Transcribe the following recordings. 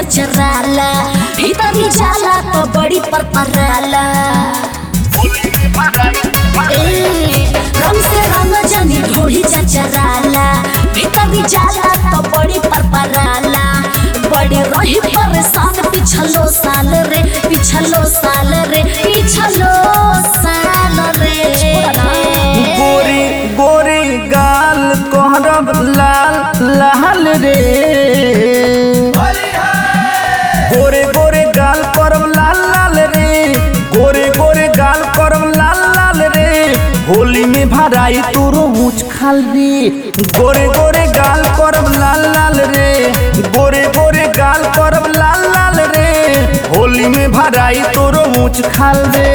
चचराला भीतरी जाला तो बड़ी परपराला रंग से रंग जनी ढोली चचराला भीतरी जाला तो बड़ी परपराला बड़ी रही परेशान पिछलो साल रे पिछलो साल रे पिछलो साल रे गोरी गोरी गाल कोहरब लाल लाल रे गोरे गोरे गाल करब लाल लाल रे गोरे गोरे गाल करब लाल लाल रे होली में भराई तोरो ऊँच खाल रे गोरे गोरे गाल करब लाल लाल रे गोरे गोरे गाल करब लाल लाल रे होली में भराई तोरो ऊँच खाल रे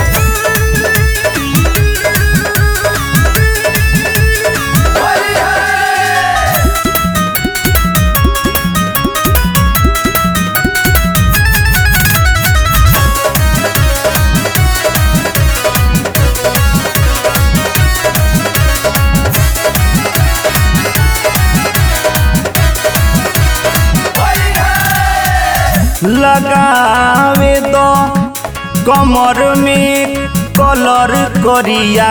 लगावे दो कमर में कलर करिया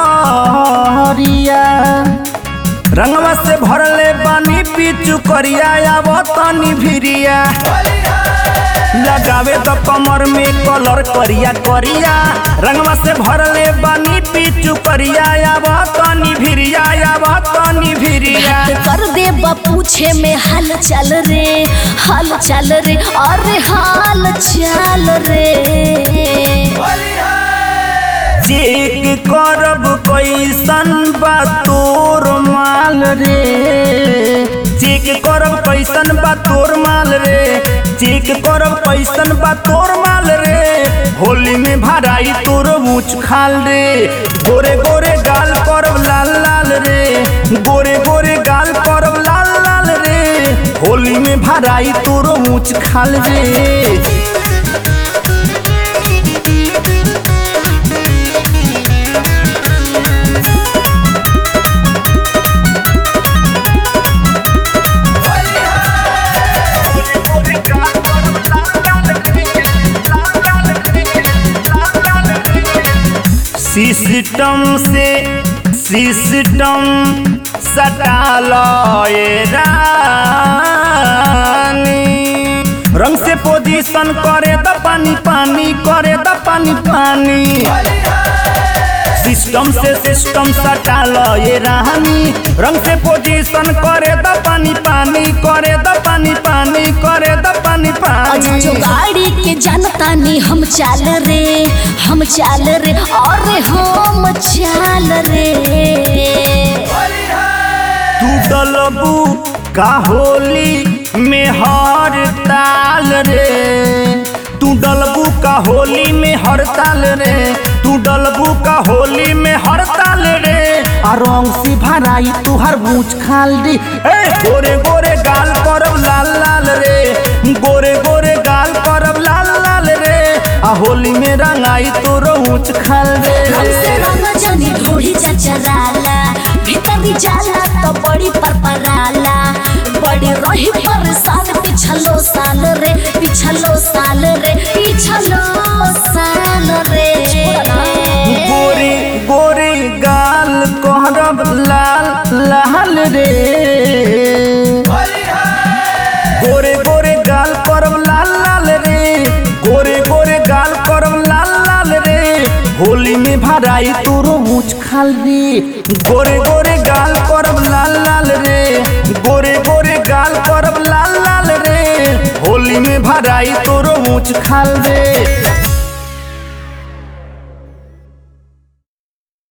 करिया रंगवा से भरले बानी पीछू करिया आब तनी भिरिया लगावे तो कमर में कलर करिया करिया रंगवा से भरले बानी पीछू करिया आब तनी भिरिया आब तनी भिरिया कर दे पूछे में हाल चाल रे अरे हाल चाल रे चेक करब कैसन बा तोर माल रे चेक करब कैसन बा तोर माल रे चेक करब कैसन बा तोर माल रे होली में भराई तोर ऊँच खाल रे गोरे गोरे गाल करब लाल लाल रे गोरे गोरे गाल करब लाल लाल रे होली में भराई तोर ऊँच खाल रे सिस्टम सटा लो ये रानी रंग से पोजीशन करे द पानी पानी करे द पानी पानी सिस्टम सटा लो ये रानी रंग से पोजीशन करे द पानी पानी करे द पानी पानी करे द पानी पानी जो गाड़ी के जानता नहीं हम चाल रे और हम चाल रे तू डलबू का होली में हर ताल रे तू डलबू का होली में हर ताल रे तू डलबू का होली में हर ताल रे आ रंग से भराई तू हर बूझ खाल रे गोरे गोरे गाल करब लाल लाल रे गोरे गोरे गाल करब लाल लाल रे आ होली में रंगाई तोर ऊँच खाल रे रंग से रंग जनी ढोली चचराला भीतरी जाला तो बड़ी परपराला बड़ी रही परेशान पिछलो साल रे पिछलो साल रे पिछलो साल रे गोरी गोरी गाल कोहरब लाल लाल रे गोरे गोरे गाल करब लाल लाल रे गोरे गोरे गाल करब लाल लाल रे होली में भराई तोरो ऊँच खाल रे गोरे गोरे गाल करब लाल लाल रे गोरे गोरे गाल करब लाल लाल रे होली में भराई तोरो ऊँच खाल रे।